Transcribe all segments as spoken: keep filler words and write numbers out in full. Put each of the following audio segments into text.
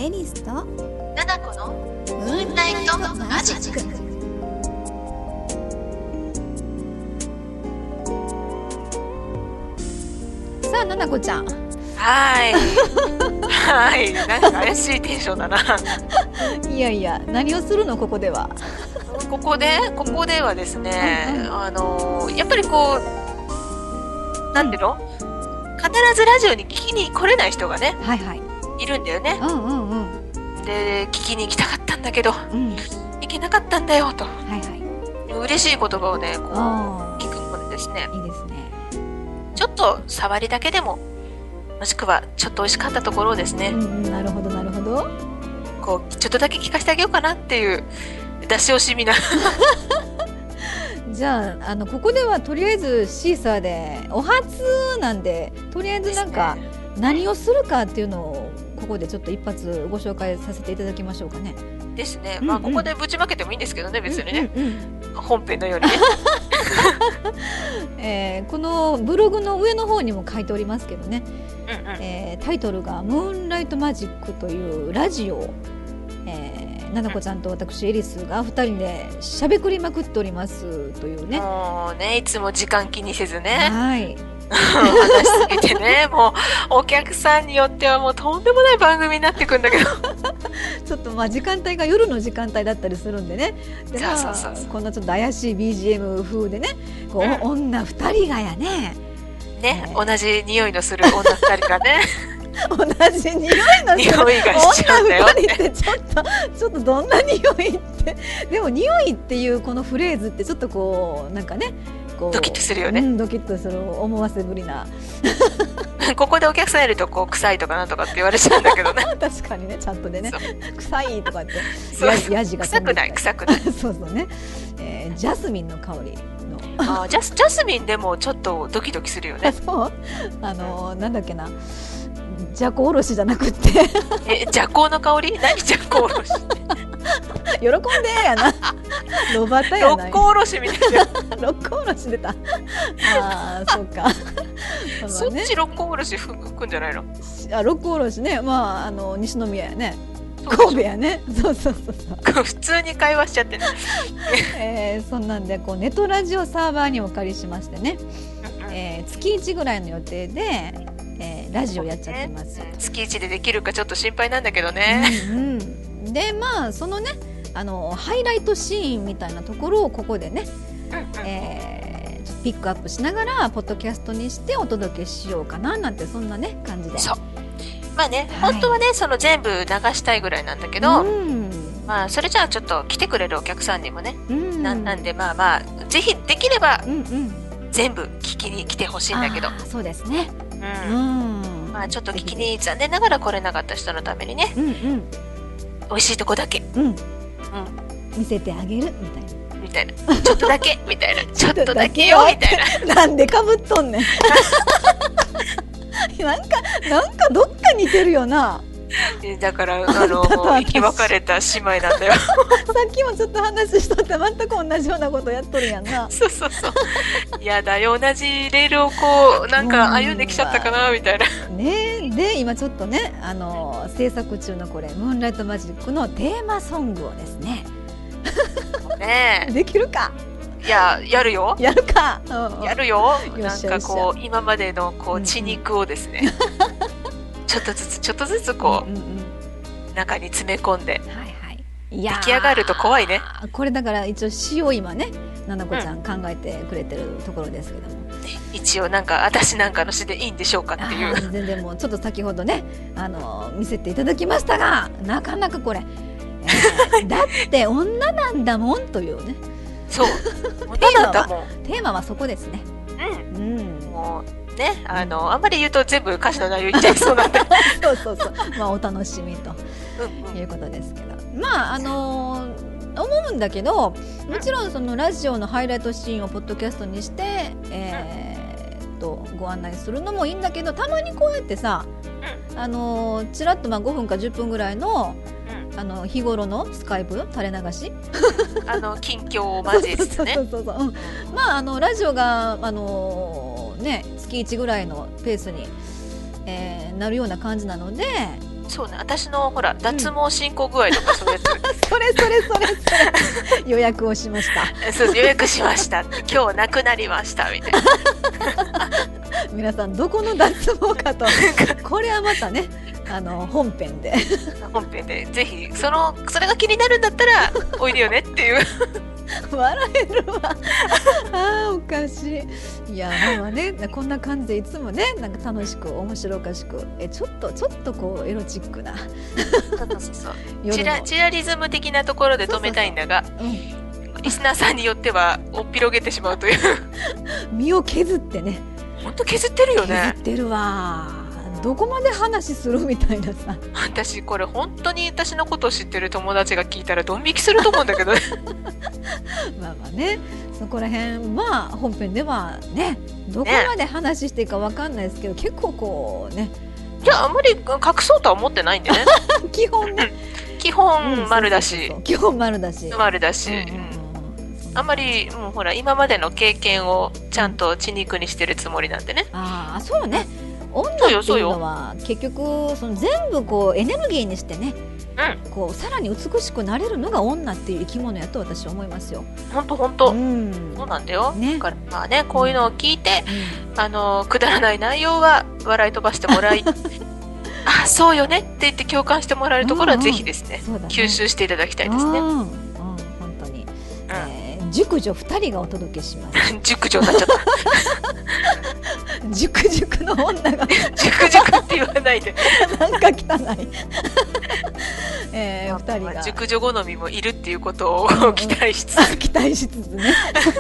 エリスとナナコのムーンライトマジック。 さあ、ナナコちゃん。 はいはいなんか怪しいテンションだな。 いやいや、何をするのここでは。 ここでここではですね、うんうん、あのやっぱりこうなんていうの、必ずラジオに聞きに来れない人がね、はいはい、いるんだよね。うんうんうん。で、聞きに行きたかったんだけど、うん、行けなかったんだよと、はいはい、嬉しい言葉をねこう聞くのでですね、いいですね。ちょっと触りだけでも、もしくはちょっと美味しかったところをですね、うん、なるほどなるほど、こうちょっとだけ聞かせてあげようかなっていう出し惜しみなじゃあ、あのここではとりあえずシーサーでお初なんで、とりあえずなんか何をするかっていうのをここでちょっと一発ご紹介させていただきましょうかね。ですね、うんうん、まあここでぶちまけてもいいんですけどね、別にね、うんうんうん、本編のようにね、えー、このブログの上の方にも書いておりますけどね、うんうん、えー、タイトルがムーンライトマジックというラジオを、えー、ななこちゃんと私エリスがふたりでしゃべくりまくっておりますというね。もうね、いつも時間気にせずね、はい話しすぎてね、もうお客さんによってはもうとんでもない番組になってくんだけどちょっとまあ時間帯が夜の時間帯だったりするんでね、で、まあ、そうそうそうそう、こんなちょっと怪しい ビージーエム 風でね、こう、うん、女ふたりがやねね、えー、同じ匂いのする女ふたりがね同じ匂いのする匂いがしちゃうんだよって女ふたりってちょっとちょっとどんな匂いってでも匂いっていうこのフレーズってちょっとこうなんかね、こうドキッとするよね、うん、ドキッとする思わせぶりなここでお客さんいるとこう臭いとかなんとかって言われちゃうんだけどね確かにね、ちゃんとでね臭いとかってややじが臭くない臭くないそうそうね、えー、ジャスミンの香りのあジャスジャスミンでもちょっとドキドキするよね。そう、あのー、なんだっけな、じゃこおろしじゃなくってえ、じゃこの香り？何じゃこおろし喜んでやなロバタやな、六甲おろしみたいな六甲おろし出たあー、そうかそっち六甲おろし吹くんじゃないの？あ、六甲おろしね、まあ、あの西宮やね、神戸やね、そうそうそうそう普通に会話しちゃってねえー、そんなんでこうネットラジオサーバーにお借りしましてね、えー、月いちぐらいの予定で、えー、ラジオやっちゃってます。月いちでできるかちょっと心配なんだけどね、うんうん、でまあそのね、あのハイライトシーンみたいなところをここでね、うんうん、えー、ピックアップしながらポッドキャストにしてお届けしようかななんて、そんなね感じで。そう、まあね、はい、本当はねその全部流したいぐらいなんだけど、うん、まあそれじゃあちょっと来てくれるお客さんにもね、うん、な, なんでまあまあぜひできれば、うんうん、全部聞きに来てほしいんだけど。そうですね、うん、うん、まあちょっと聞きに残念ながら来れなかった人のためにね、うんうん、美味しいとこだけ、うんうん、見せてあげるみたいなみたいなちょっとだけみたいなちょっとだけよみたいななんでかぶっとんねんなんかなんかどっか似てるよな。だからあの生き別れた姉妹なんだよさっきもちょっと話しとって全く同じようなことやっとるやんなそうそうそういやだよ、同じレールをこうなんか歩んできちゃったかなみたいなね。で今ちょっとね、あの制作中のこれムーンライトマジックのテーマソングをですねねできるか、いややるよ、やるか、うん、やるよ。なんかこう今までのこう血肉をですね、うんうん、ちょっとずつちょっとずつこう、うんうんうん、中に詰め込んで、はいはい、いや出来上がると怖いね。これだから一応詩を今ねななこちゃん考えてくれてるところですけども、うん、一応なんか私なんかの詩でいいんでしょうかっていう。全然もうちょっと先ほどねあの見せていただきましたが、なかなかこれ、えー、だって女なんだもんというねそうテーマはテーマはそこですね。うん、うん、もうね、あの、うん、あんまり言うと全部歌詞の内容言っちゃいそうなんでそうそうそう、まあお楽しみということですけど、うんうん、まああのー、思うんだけど、もちろんそのラジオのハイライトシーンをポッドキャストにして、えー、っとご案内するのもいいんだけど、たまにこうやってさ、うん、あのー、ちらっとまあごふんかじゅっぷんぐらいのあの日頃のスカイプ垂れ流しあの近況を交えつつね、まああのラジオがあのー、ね月いちぐらいのペースに、えー、なるような感じなので、 そうね、私のほら脱毛進行具合とかそういうやつ、 それそれそれそれ予約をしました。 そう予約しました今日なくなりましたみたいな皆さんどこの脱毛かとこれはまたねあの本編で本編でぜひそのそれが気になるんだったらおいでよねっていう笑えるわあーおかしい。いやまあねこんな感じでいつもねなんか楽しく面白おかしくえちょっとちょっとこうエロチックなそうそうそうチラチラリズム的なところで止めたいんだが、そうそうそう、うん、リスナーさんによってはおっぴろげてしまうという身を削ってねほんと削ってるよね。 削ってるわ。どこまで話するみたいなさ。 私これ本当に私のことを知ってる友達が聞いたらドン引きすると思うんだけどねまあまあねそこら辺まあ本編ではねどこまで話していいかわかんないですけど、ね、結構こうねいやあんまり隠そうとは思ってないんでね基本ね基本丸だし、 うん、そうそうそう基本丸だし丸だし、うんうんうん、あんまりもうほら今までの経験をちゃんと血肉にしてるつもりなんでね。 ああそうね女っていうのは結局その全部こうエネルギーにしてね、うん、こうさらに美しくなれるのが女っていう生き物やと私は思いますよ。 本当本当、そうなんだよ、ね、だからまあねこういうのを聞いて、うん、あのくだらない内容は笑い飛ばしてもらいあそうよねって言って共感してもらえるところはぜひですね、うんうん、吸収していただきたいですね。うん、うん、本当に、うんえー、熟女ふたりがお届けします熟女になっちゃった熟熟の女が熟熟って言わないでなんか汚いえー、ふたりが熟女好みもいるっていうことを期待しつつ、うん、 期待しつつね、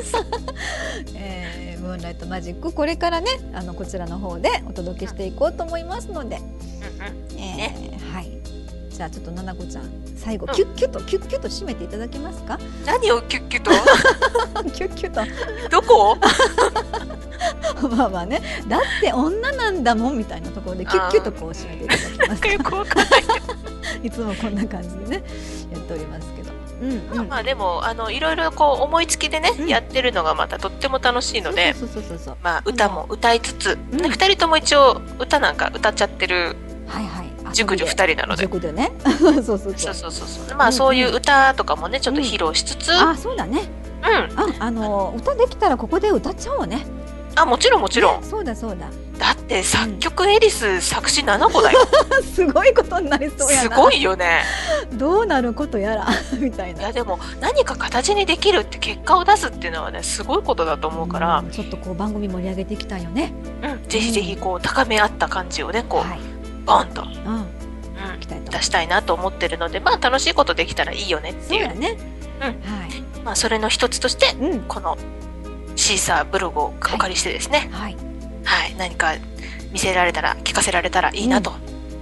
えー、ムーンライトマジックこれからねあのこちらの方でお届けしていこうと思いますので、うんうんえーね、はいじゃあちょっとななこちゃん最後、うん、キュッキュッとキュッキュッと締めていただけますか。 何をキュッキュッとキュッキュッとどこまあまあねだって女なんだもんみたいなところでキュッキュッとこう締めていただきます。 よくわかんないいつもこんな感じでねやっておりますけど、うんうん、 まあまあでもあのいろいろこう思いつきでね、うん、やってるのがまたとっても楽しいのでまあ歌も歌いつつ、うん、ふたりとも一応歌なんか歌っちゃってる、はいはい熟女ふたりなので熟女ねそうそうそうそうそうそうまあそういう歌とかもねちょっと披露しつつ、うん、 あそうだねうんああの歌できたらここで歌っちゃおうね。 あもちろんもちろん、 ね、そうだそうだだって作曲エリス、うん、作詞ななこだよすごいことになりそうやな。 すごいよねどうなることやらみたいな。 いやでも何か形にできるって結果を出すっていうのはねすごいことだと思うから、うん、 ちょっとこう番組盛り上げていきたいよね。 うんぜひぜひこう高め合った感じをねこう、はい、ボンと、うんうん、出したいなと思ってるのでまあ楽しいことできたらいいよねっていう。 そうだね、 うんはいまあ、それの一つとして、うん、このシーサーブログをお借りしてですね、はい、はい、何か見せられたら聞かせられたらいいなと、うん、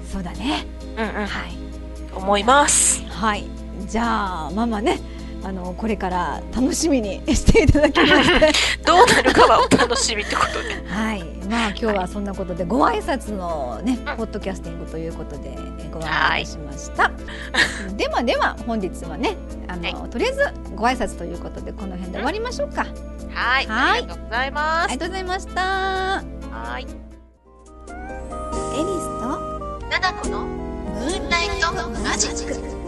そうだね、 うんうんはい、思います。 はいじゃあママねあのこれから楽しみにしていただきましてどうなるかはお楽しみってことではいまあ今日はそんなことでご挨拶のね、はい、ポッドキャスティングということでご案内しました、はい、ではでは本日はねあの、はい、とりあえずご挨拶ということでこの辺で終わりましょうか。 はいありがとうございます。 ありがとうございました。 はいエリスとナナコのムーンライトマジック。